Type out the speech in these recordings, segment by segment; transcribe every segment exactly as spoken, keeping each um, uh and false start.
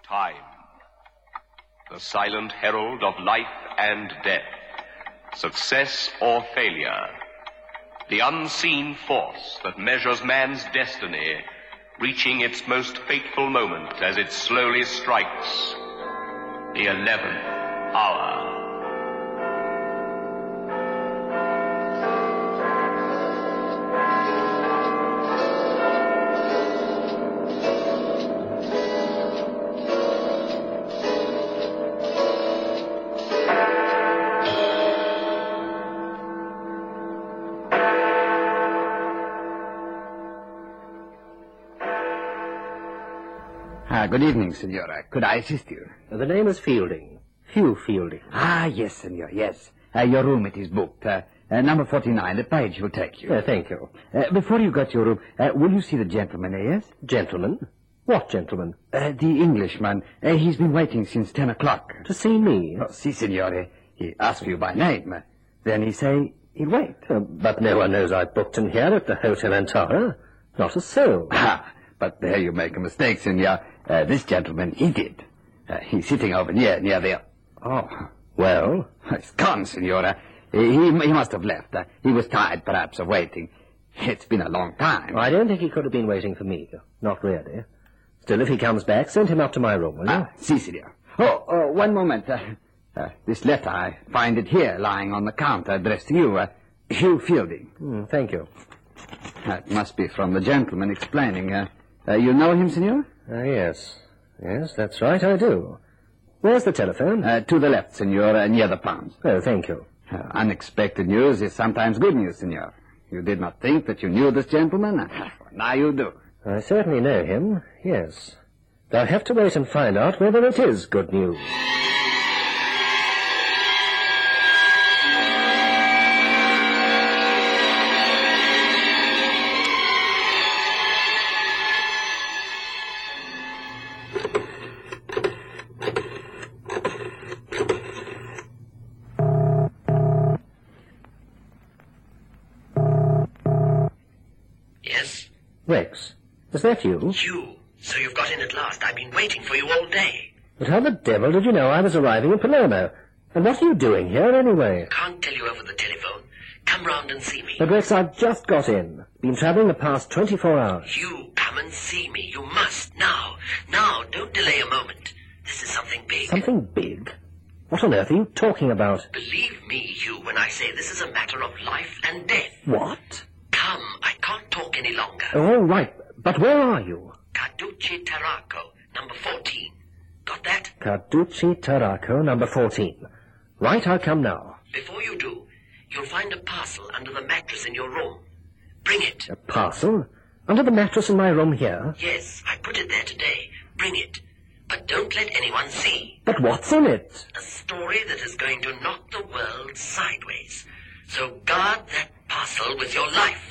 Time, the silent herald of life and death, success or failure, the unseen force that measures man's destiny, reaching its most fateful moment as it slowly strikes the eleventh hour. Ah, good evening, Senora. Could I assist you? The name is Fielding. Hugh Fielding. Ah, yes, Senor, yes. Uh, your room, it is booked. Uh, uh, number forty-nine. The page will take you. Uh, thank you. Uh, before you go to your room, uh, will you see the gentleman, eh, yes? Gentleman? What gentleman? Uh, the Englishman. Uh, he's been waiting since ten o'clock. To see me? Oh, si, Signore. He asked you by name. Uh, then he say he'll wait. Uh, but no one knows I've booked him here at the Hotel Antara. Not a soul. Ah, but there you make a mistake, Senor. Uh, this gentleman, he did. Uh, he's sitting over near, near there. Oh, well? It's gone, Senora. He, he must have left. Uh, he was tired, perhaps, of waiting. It's been a long time. I don't think he could have been waiting for me. Not really. Still, if he comes back, send him up to my room, will you? Ah, si, Senor. Oh, oh, one moment. Uh, uh, this letter, I find it here, lying on the counter, addressed to you. Uh, Hugh Fielding. Mm, thank you. That must be from the gentleman explaining. Uh, uh, you know him, Senor? Uh, yes. Yes, that's right, I do. Where's the telephone? Uh, to the left, Senor, uh, near the palms. Oh, thank you. Uh, unexpected news is sometimes good news, Senor. You did not think that you knew this gentleman? Uh, now you do. I certainly know him, yes. I'll have to wait and find out whether it is good news. Rex, is that you? You. So you've got in at last. I've been waiting for you all day. But how the devil did you know I was arriving in Palermo? And what are you doing here, anyway? Can't tell you over the telephone. Come round and see me. But, Rex, I've just got in. Been travelling the past twenty-four hours. You, come and see me. You must. Now. Now. Don't delay a moment. This is something big. Something big? What on earth are you talking about? Believe me, Hugh, when I say this is a matter of life and death. What? Come. I can't talk any longer. Oh, all right. But where are you? Carducci Tarraco, number fourteen. Got that? Carducci Tarraco, number fourteen. Right, I'll come now. Before you do, you'll find a parcel under the mattress in your room. Bring it. A parcel? Under the mattress in my room here? Yes, I put it there today. Bring it. But don't let anyone see. But what's in it? A story that is going to knock the world sideways. So guard that parcel with your life.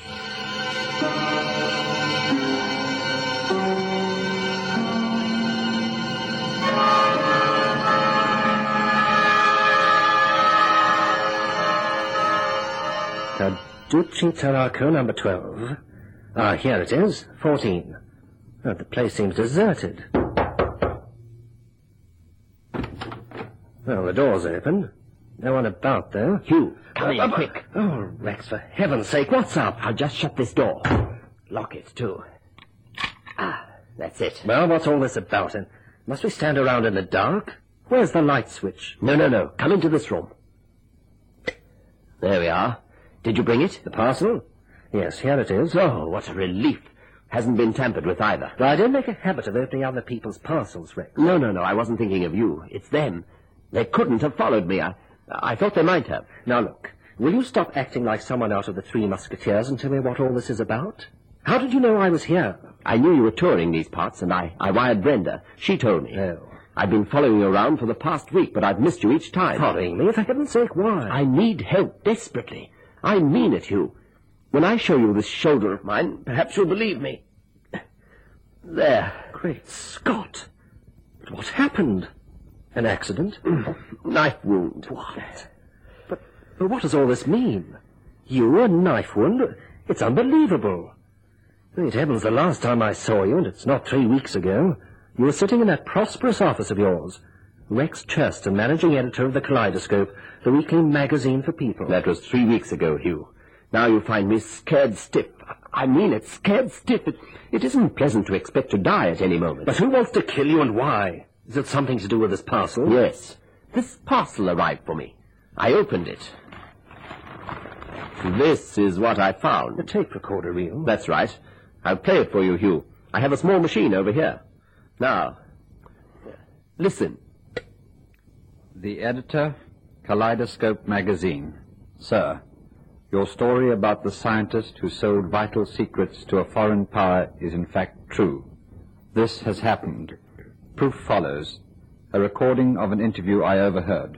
Carducci Tarraco, number twelve. Ah, here it is, fourteen. Oh, the place seems deserted. Well, the door's open. No one about, though. Hugh, come in, quick. Oh, Rex, for heaven's sake, what's up? I'll just shut this door. Lock it, too. Ah, that's it. Well, what's all this about? And must we stand around in the dark? Where's the light switch? No, no, no. Come into this room. There we are. Did you bring it? The parcel? Yes, here it is. Oh, what a relief. Hasn't been tampered with either. But I don't make a habit of opening other people's parcels, Rex. No, no, no. I wasn't thinking of you. It's them. They couldn't have followed me. I, I thought they might have. Now, look. Will you stop acting like someone out of the Three Musketeers and tell me what all this is about? How did you know I was here? I knew you were touring these parts, and I, I wired Brenda. She told me. Oh. I've been following you around for the past week, but I've missed you each time. Following me? For heaven's sake, why? I need help desperately. I mean it, Hugh. When I show you this shoulder of mine, perhaps you'll believe me. There. Great Scott. But what happened? An accident? Knife wound. What? But, but what does all this mean? You, a knife wound? It's unbelievable. Great heavens, the last time I saw you, and it's not three weeks ago, You were sitting in that prosperous office of yours. Rex Churston, managing editor of the Kaleidoscope, the weekly magazine for people. That was three weeks ago, Hugh. Now you find me scared stiff. I mean it, scared stiff. It, it isn't pleasant to expect to die at any moment. But who wants to kill you and why? Is it something to do with this parcel? Yes. This parcel arrived for me. I opened it. This is what I found. A tape recorder reel? That's right. I'll play it for you, Hugh. I have a small machine over here. Now, listen. The editor, Kaleidoscope magazine. Sir, your story about the scientist who sold vital secrets to a foreign power is in fact true. This has happened. Proof follows. A recording of an interview I overheard.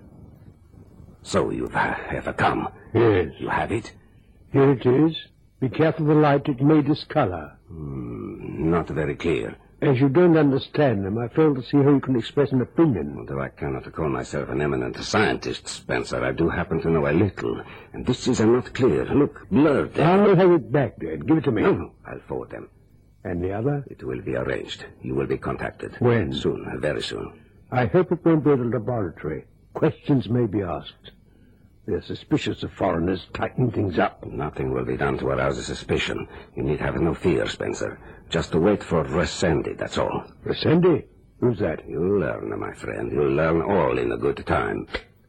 So you've uh, ever come? Yes. You have it? Here it is. Be careful of the light, it may discolor. Mm, not very clear. As you don't understand them, I fail to see how you can express an opinion. Although I cannot call myself an eminent scientist, Spencer, I do happen to know a little. And this is uh, not clear. Look, blurred there. I'll have it back, Dad. Give it to me. No, no, I'll forward them. And the other? It will be arranged. You will be contacted. When? Soon, uh, very soon. I hope it won't be at a laboratory. Questions may be asked. They're suspicious of foreigners. Tighten things up. Nothing will be done to arouse a suspicion. You need have no fear, Spencer. Just to wait for Resendi, that's all. Resendi? Who's that? You'll learn, my friend. You'll learn all in a good time.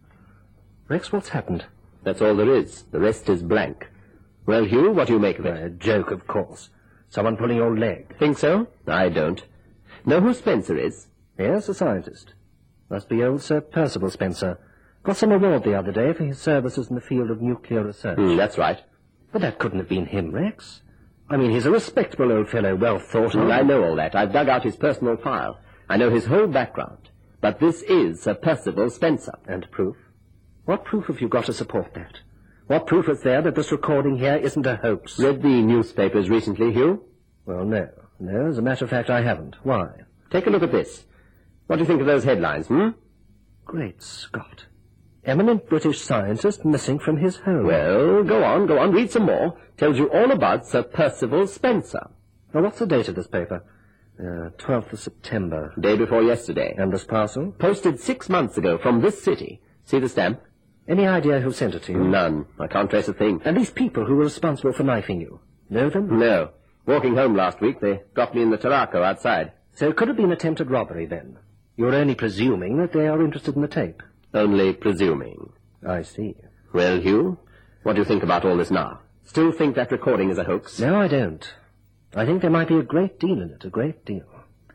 Rex, what's happened? That's all there is. The rest is blank. Well, Hugh, what do you make of it? A joke, of course. Someone pulling your leg. Think so? I don't. Know who Spencer is? Yes, a scientist. Must be old Sir Percival Spencer. Got some award the other day for his services in the field of nuclear research. Mm, that's right. But that couldn't have been him, Rex. I mean, he's a respectable old fellow, well thought of. Mm, I know all that. I've dug out his personal file. I know his whole background. But this is Sir Percival Spencer. And proof? What proof have you got to support that? What proof is there that this recording here isn't a hoax? Read the newspapers recently, Hugh? Well, no. No, as a matter of fact, I haven't. Why? Take a look at this. What do you think of those headlines, hmm? Great Scott. Eminent British scientist missing from his home. Well, go on, go on. Read some more. Tells you all about Sir Percival Spencer. Now, what's the date of this paper? Uh, twelfth of September. Day before yesterday. And this parcel? Posted six months ago from this city. See the stamp? Any idea who sent it to you? None. I can't trace a thing. And these people who were responsible for knifing you? Know them? No. Walking home last week, they dropped me in the Tarraco outside. So it could have been attempted robbery, then? You're only presuming that they are interested in the tape. Only presuming. I see. Well, Hugh, what do you think about all this now? Still think that recording is a hoax? No, I don't. I think there might be a great deal in it, a great deal.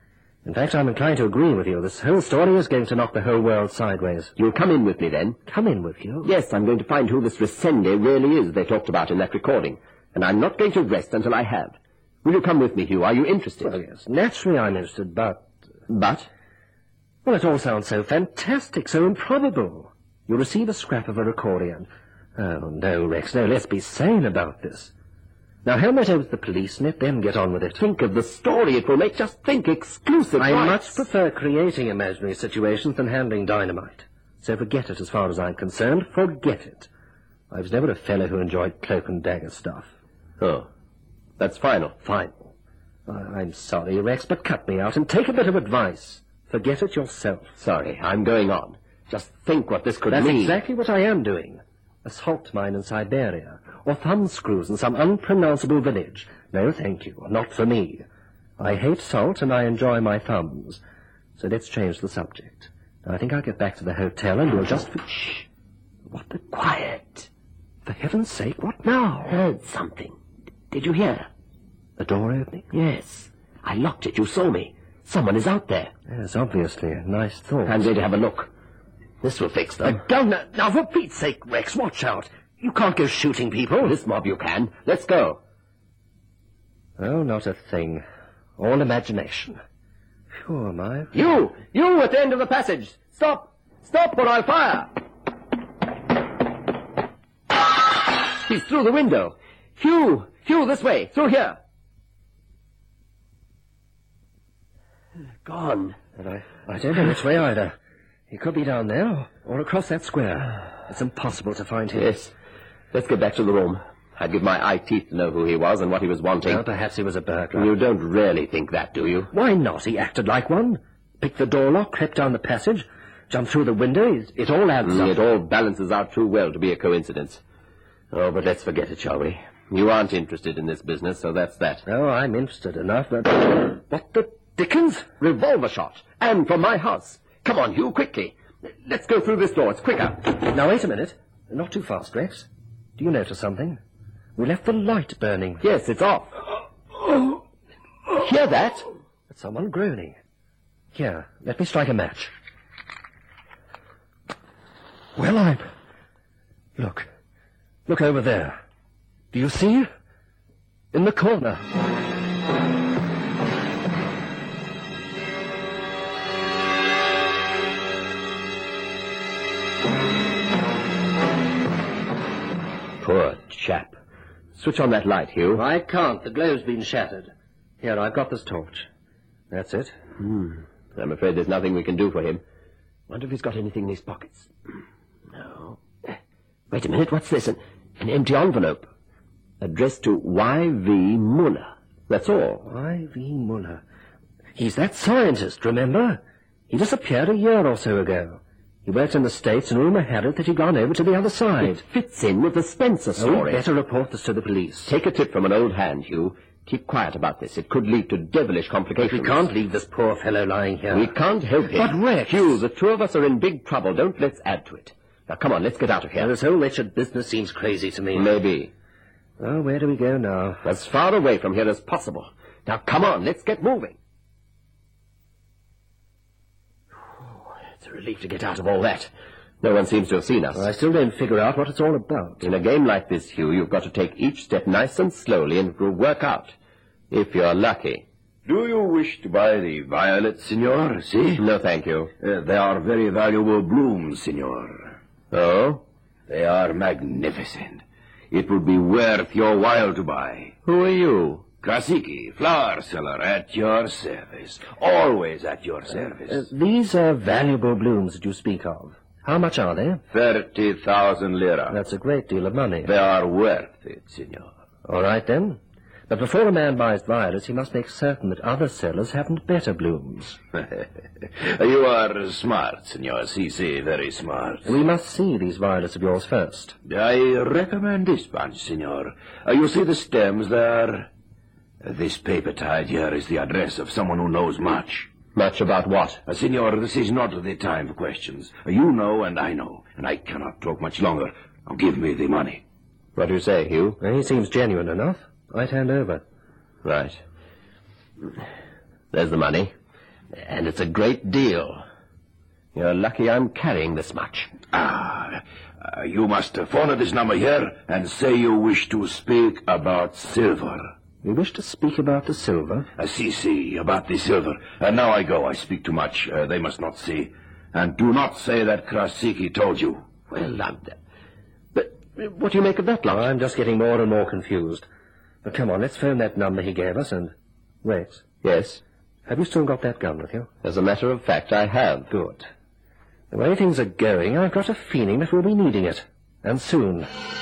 In fact, I'm inclined to agree with you. This whole story is going to knock the whole world sideways. You'll come in with me, then? Come in with you? Yes, I'm going to find who this Resendi really is they talked about in that recording. And I'm not going to rest until I have. Will you come with me, Hugh? Are you interested? Well, yes, naturally I'm interested, but... But? Well, it all sounds so fantastic, so improbable. You receive a scrap of a recording. Oh, no, Rex, no, let's be sane about this. Now, hand that over to the police, and let them get on with it. Think of the story it will make. Just think, exclusive I rights. much prefer creating imaginary situations than handling dynamite. So forget it as far as I'm concerned. Forget it. I was never a fellow who enjoyed cloak and dagger stuff. Oh, that's final. Final. I- I'm sorry, Rex, but cut me out and take a bit of advice. Forget it yourself. Sorry, I'm going on. Just think what this could That's mean. exactly what I am doing. A salt mine in Siberia, or thumb screws in some unpronounceable village. No, thank you, not for me. I hate salt and I enjoy my thumbs. So let's change the subject. I think I'll get back to the hotel and we'll just... Shh! What the... Quiet. For heaven's sake, what now? Heard something. Did you hear? The door opening? Yes. I locked it. You saw me. Someone is out there. Yes, obviously. A nice thought. I'm going to have a look. This will fix them. A gun! Now, for Pete's sake, Rex, watch out. You can't go shooting people. This mob you can. Let's go. Oh, not a thing. All imagination. Who am I? You! You at the end of the passage! Stop! Stop or I'll fire! He's through the window. Hugh! Hugh, this way! Through here! Gone. And I, I don't know which way either. He could be down there or across that square. It's impossible to find him. Yes. Let's get back to the room. I'd give my eye teeth to know who he was and what he was wanting. Well, perhaps he was a burglar. You don't really think that, do you? Why not? He acted like one. Picked the door lock, crept down the passage, jumped through the window. It, it all adds Mm, up. it all balances out too well to be a coincidence. Oh, but let's forget it, shall we? You aren't interested in this business, so that's that. Oh, I'm interested enough, but... What the dickens? Revolver shot. And from my house. Come on, Hugh, quickly. Let's go through this door. It's quicker. Now, wait a minute. Not too fast, Rex. Do you notice something? We left the light burning. Yes, it's off. Hear that? That's someone groaning. Here, let me strike a match. Well, I'm... Look. Look over there. Do you see? In the corner. Poor chap. Switch on that light, Hugh. I can't. The glow's been shattered. Here, I've got this torch. That's it. Hmm. I'm afraid there's nothing we can do for him. Wonder if he's got anything in his pockets. No. Wait a minute, what's this? An, an empty envelope. Addressed to Y V Muller. That's all. Y V Muller. He's that scientist, remember? He disappeared a year or so ago. He worked in the States, and rumour had it that he'd gone over to the other side. It fits in with the Spencer Oh, story. better report this to the police. Take a tip from an old hand, Hugh. Keep quiet about this. It could lead to devilish complications. We can't leave this poor fellow lying here. We can't help him. But Rex... Hugh, the two of us are in big trouble. Don't let's add to it. Now, come on, let's get out of here. Now, this whole wretched business seems crazy to me. Maybe. Well, where do we go now? As far away from here as possible. Now, come on, let's get moving. It's a relief to get out of all that. No one seems to have seen us. Well, I still don't figure out what it's all about. In a game like this, Hugh, you've got to take each step nice and slowly, and it will work out. If you're lucky. Do you wish to buy the violets, senor? See? No, thank you. Uh, they are very valuable blooms, senor. Oh? They are magnificent. It would be worth your while to buy. Who are you? Krasicki, flower seller, at your service. Always at your service. Uh, these are valuable blooms that you speak of. How much are they? Thirty thousand lira. That's a great deal of money. They are worth it, senor. All right, then. But before a man buys violets, he must make certain that other sellers haven't better blooms. You are smart, senor. Si, si, very smart. We must see these violets of yours first. I recommend this bunch, senor. Uh, you see the stems there? Uh, this paper tied here is the address of someone who knows much. Much about what? Uh, senor, this is not the time for questions. Uh, you know and I know, and I cannot talk much longer. Now give me the money. What do you say, Hugh? Well, he seems genuine enough. I'd hand over. Right. There's the money. And it's a great deal. You're lucky I'm carrying this much. Ah, uh, you must uh, phone at this number here and say you wish to speak about silver. You wish to speak about the silver? Uh, see, see, about the silver. And uh, now I go. I speak too much. Uh, they must not see. And do not say that Krasicki told you. Well, I'm... But what do you make of that lot? I'm just getting more and more confused. But come on, let's phone that number he gave us and... Rex, Yes. have you still got that gun with you? As a matter of fact, I have. Good. The way things are going, I've got a feeling that we'll be needing it. And soon.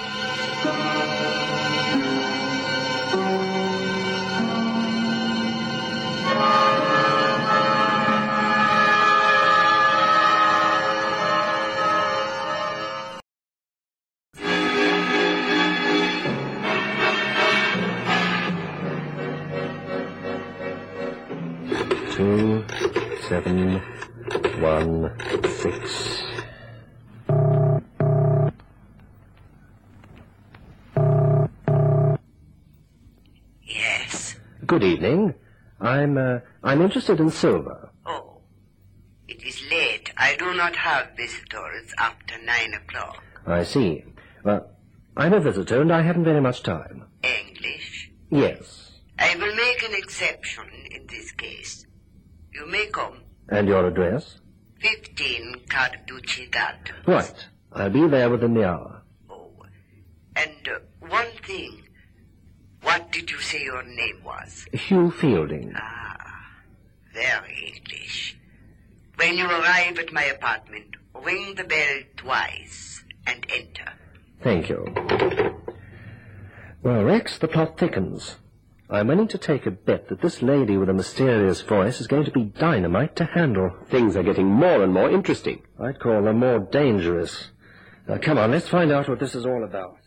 Two, seven, one, six. Yes. Good evening. I'm, uh, I'm interested in silver. Oh, it is late. I do not have visitors after nine o'clock. I see. Well, I'm a visitor and I haven't very much time. English? Yes. I will make an exception in this case. You may come. And your address? Fifteen Carducci Gardens. Right. I'll be there within the hour. Oh, and uh, one thing. What did you say your name was? Hugh Fielding. Ah, very English. When you arrive at my apartment, ring the bell twice and enter. Thank you. Well, Rex, the plot thickens. I'm willing to take a bet that this lady with a mysterious voice is going to be dynamite to handle. Things are getting more and more interesting. I'd call them more dangerous. Now, come on, let's find out what this is all about.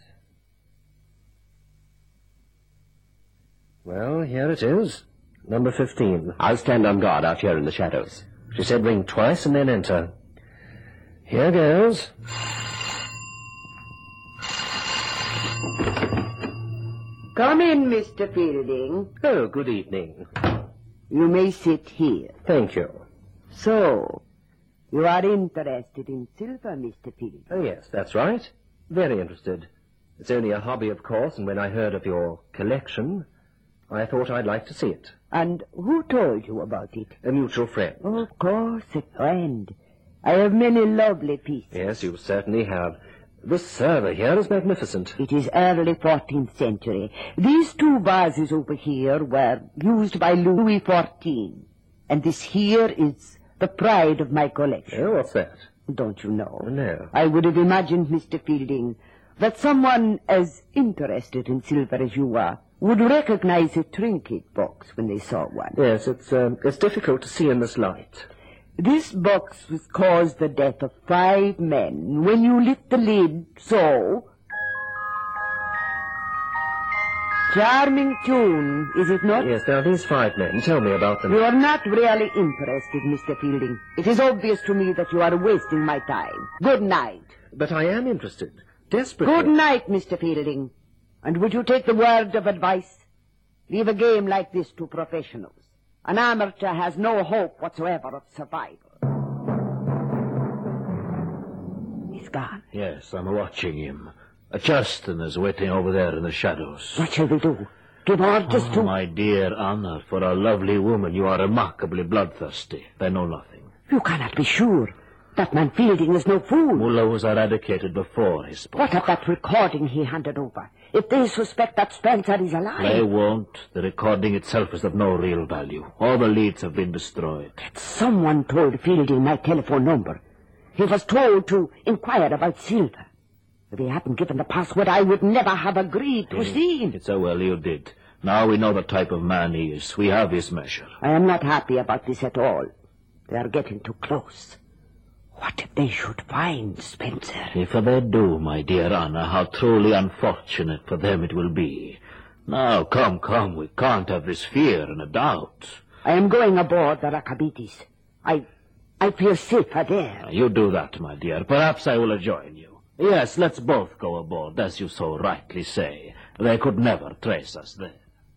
Well, here it is. Number fifteen. I'll stand on guard out here in the shadows. She said ring twice and then enter. Here goes. Come in, Mister Fielding. Oh, good evening. You may sit here. Thank you. So, you are interested in silver, Mister Fielding? Oh, yes, that's right. Very interested. It's only a hobby, of course, and when I heard of your collection, I thought I'd like to see it. And who told you about it? A mutual friend. Oh, of course, a friend. I have many lovely pieces. Yes, you certainly have. This server here is magnificent. It is early fourteenth century. These two vases over here were used by Louis the fourteenth. And this here is the pride of my collection. Oh, what's that? Don't you know? No. I would have imagined, Mister Fielding, that someone as interested in silver as you are would recognize a trinket box when they saw one. Yes, it's, um, it's difficult to see in this light. This box was caused the death of five men. When you lift the lid, so... Charming tune, is it not? Yes, now these five men, tell me about them. You are not really interested, Mister Fielding. It is obvious to me that you are wasting my time. Good night. But I am interested. Desperately. Good night, Mister Fielding. And would you take the word of advice? Leave a game like this to professionals. An amateur has no hope whatsoever of survival. He's gone. Yes, I'm watching him. Justin is waiting over there in the shadows. What shall we do? Give orders Oh, to... my dear Anna, for a lovely woman, you are remarkably bloodthirsty. I know nothing. You cannot be sure. That man Fielding is no fool. Mullah was eradicated before he spoke. What of that recording he handed over? If they suspect that Spencer is alive... They won't. The recording itself is of no real value. All the leads have been destroyed. Someone told Fielding my telephone number. He was told to inquire about silver. If he hadn't given the password, I would never have agreed to see him. It's a well you did. Now we know the type of man he is. We have his measure. I am not happy about this at all. They are getting too close. What if they should find Spencer? If they do, my dear Anna, how truly unfortunate for them it will be. Now, come, come, we can't have this fear and a doubt. I am going aboard the Rakabitis. I... I feel safer there. You do that, my dear. Perhaps I will join you. Yes, let's both go aboard, as you so rightly say. They could never trace us there.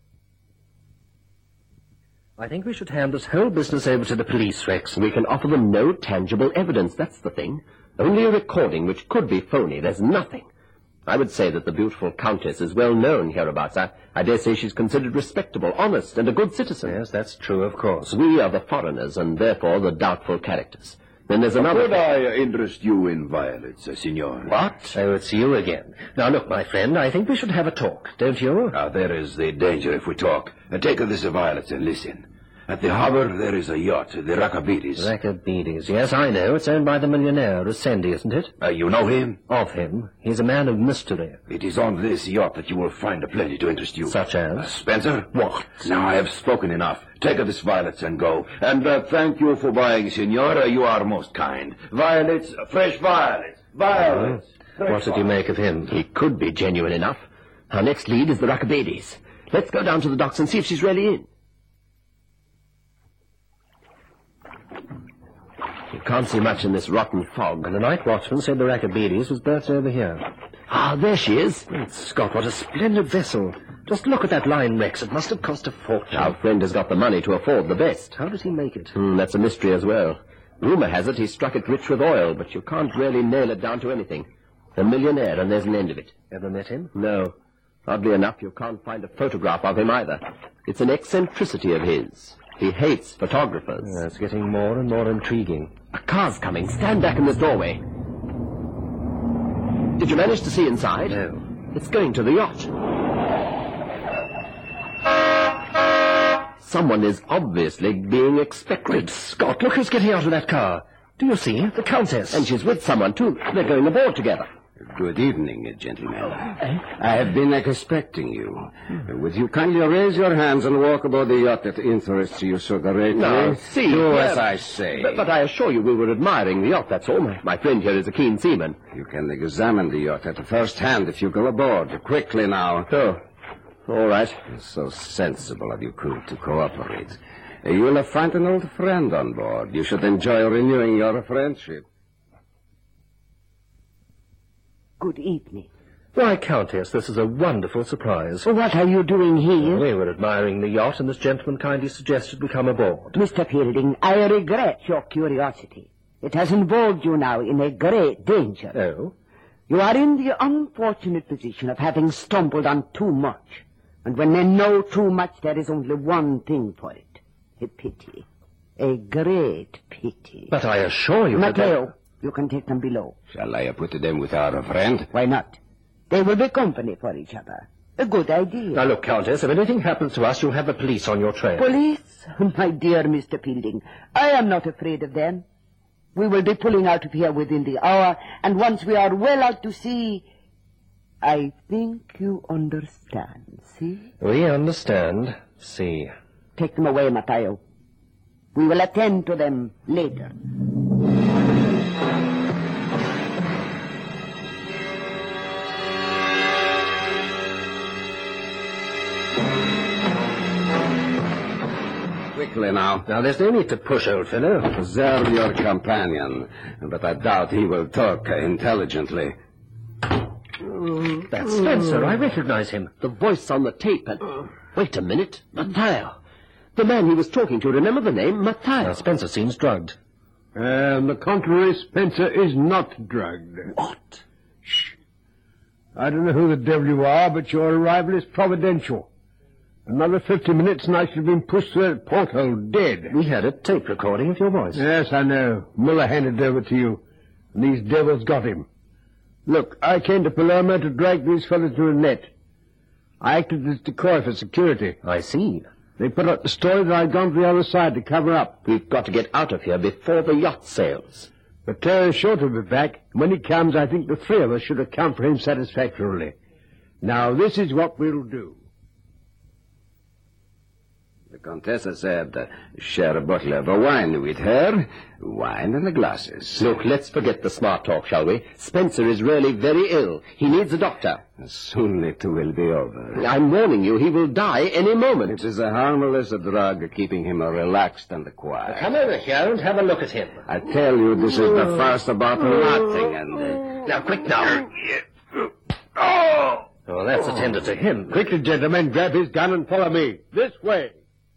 I think we should hand this whole business over to the police, Rex. We can offer them no tangible evidence, that's the thing. Only a recording which could be phony. There's nothing. I would say that the beautiful Countess is well known hereabouts. I, I dare say she's considered respectable, honest, and a good citizen. Yes, that's true, of course. We are the foreigners, and therefore the doubtful characters. Then there's another... Could I interest you in violets, uh, Signor? What? Oh, it's you again. Now, look, my friend, I think we should have a talk, don't you? Now, there is the danger if we talk. Uh, take this violets and listen. At the harbor, there is a yacht, the Rakabitis. Rakabitis, yes, I know. It's owned by the millionaire, Russendi, isn't it? Uh, you know him? Of him. He's a man of mystery. It is on this yacht that you will find a plenty to interest you. Such as? Uh, Spencer? What? Now, I have spoken enough. Take this violets and go. And uh, thank you for buying, Signor. Uh, you are most kind. Violets, uh, fresh violets. Violets. Uh, what did you make of him? He could be genuine enough. Our next lead is the Rakabitis. Let's go down to the docks and see if she's really in. You can't see much in this rotten fog. And the night watchman said the Rakabitis was berthed over here. Ah, there she is. Great Scott, what a splendid vessel. Just look at that line, Rex. It must have cost a fortune. Our friend has got the money to afford the best. How did he make it? Hmm, that's a mystery as well. Rumour has it he struck it rich with oil, but you can't really nail it down to anything. A millionaire, and there's an end of it. Ever met him? No. Oddly enough, you can't find a photograph of him either. It's an eccentricity of his. He hates photographers. Yeah, it's getting more and more intriguing. A car's coming. Stand back in this doorway. Did you manage to see inside? No. It's going to the yacht. Someone is obviously being expected. Great Scott, look who's getting out of that car. Do you see? The Countess. And she's with someone, too. They're going aboard together. Good evening, gentlemen. I have been expecting you. Would you kindly raise your hands and walk aboard the yacht that interests you so greatly? No, see. Do uh, as I say. But, but I assure you we were admiring the yacht, that's all. My, my friend here is a keen seaman. You can examine the yacht at first hand if you go aboard. Quickly now. Oh, all right. It's so sensible of you crew to cooperate. You will find an old friend on board. You should enjoy renewing your friendship. Good evening. Why, Countess, this is a wonderful surprise. What are you doing here? We were admiring the yacht, and this gentleman kindly suggested we come aboard. Mister Fielding, I regret your curiosity. It has involved you now in a great danger. Oh? You are in the unfortunate position of having stumbled on too much. And when men know too much, there is only one thing for it. A pity. A great pity. But I assure you... Matteo, that... you can take them below. Shall I put them with our friend? Why not? They will be company for each other. A good idea. Now, look, Countess, if anything happens to us, you'll have the police on your trail. Police? My dear Mister Fielding, I am not afraid of them. We will be pulling out of here within the hour, and once we are well out to sea, I think you understand, see? We understand. See. Take them away, Matteo. We will attend to them later. Quickly now. Now, there's no need to push, old fellow. Observe your companion, but I doubt he will talk intelligently. That's Spencer. I recognize him. The voice on the tape and... Wait a minute. Matteo. The man he was talking to. Remember the name? Matteo. Now, Spencer seems drugged. On the contrary, Spencer is not drugged. What? Shh. I don't know who the devil you are, but your arrival is providential. Another fifty minutes and I should have been pushed through that porthole dead. We had a tape recording of your voice. Yes, I know. Muller handed it over to you, and these devils got him. Look, I came to Palermo to drag these fellows to a net. I acted as decoy for security. I see. They put out the story that I'd gone to the other side to cover up. We've got to get out of here before the yacht sails. But Terry's sure to be back. When he comes, I think the three of us should account for him satisfactorily. Now, this is what we'll do. The Contessa said, uh, share a bottle of wine with her. Wine in the glasses. Look, let's forget the smart talk, shall we? Spencer is really very ill. He needs a doctor. Soon it will be over. I'm warning you, he will die any moment. It is a harmless drug, keeping him relaxed and quiet. Come over here and have a look at him. I tell you, this is the first about nothing, and... Uh... Now, quick now. Oh! Well, that's attended to him. Quickly, gentlemen, grab his gun and follow me. This way.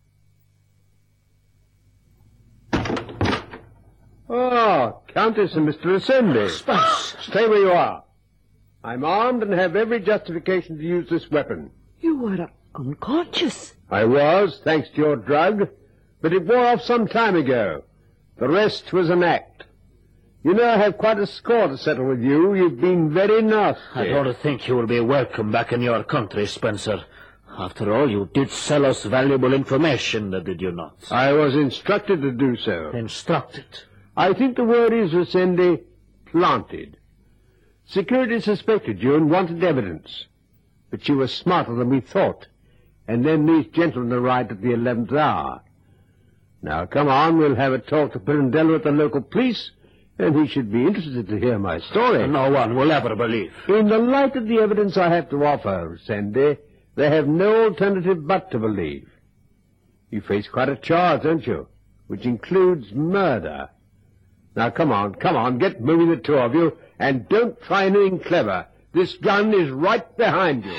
Oh, Countess and Mister Ascendi. Spence. Stay where you are. I'm armed and have every justification to use this weapon. You were unconscious. I was, thanks to your drug, but it wore off some time ago. The rest was an act. You know I have quite a score to settle with you. You've been very nasty. I don't think you will be welcome back in your country, Spencer. After all, you did sell us valuable information, did you not? I was instructed to do so. Instructed? I think the word is, Ascendi, planted. Security suspected you and wanted evidence. But you were smarter than we thought. And then these gentlemen arrived at the eleventh hour. Now, come on, we'll have a talk to Pirandello at the local police, and he should be interested to hear my story. No one will ever believe. In the light of the evidence I have to offer, Ascendi, they have no alternative but to believe. You face quite a charge, don't you? Which includes murder. Now, come on, come on, get moving, the two of you, and don't try anything clever. This gun is right behind you.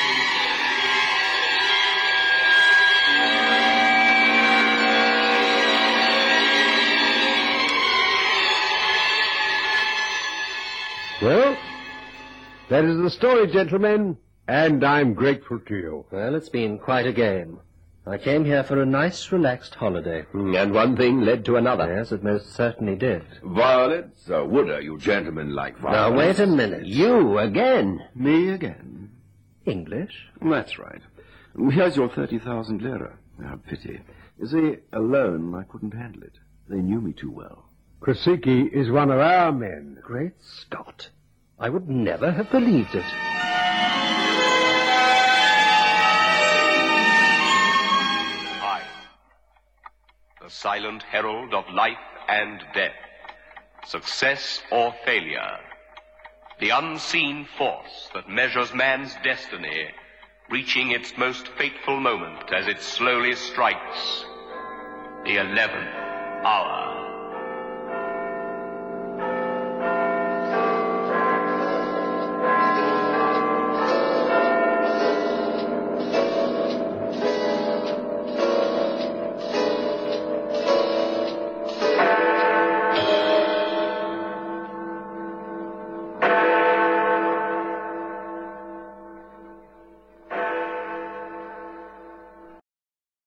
Well, that is the story, gentlemen, and I'm grateful to you. Well, it's been quite a game. I came here for a nice, relaxed holiday. And one thing led to another. Yes, it most certainly did. Violets? Uh, would uh, you gentlemen like violets? Now, wait a minute. You again? Me again? English? That's right. Here's your thirty thousand lira. Ah, pity. You see, alone I couldn't handle it. They knew me too well. Krasicki is one of our men. Great Scott. I would never have believed it. I, the silent herald of life and death, success or failure, the unseen force that measures man's destiny, reaching its most fateful moment as it slowly strikes the eleventh hour.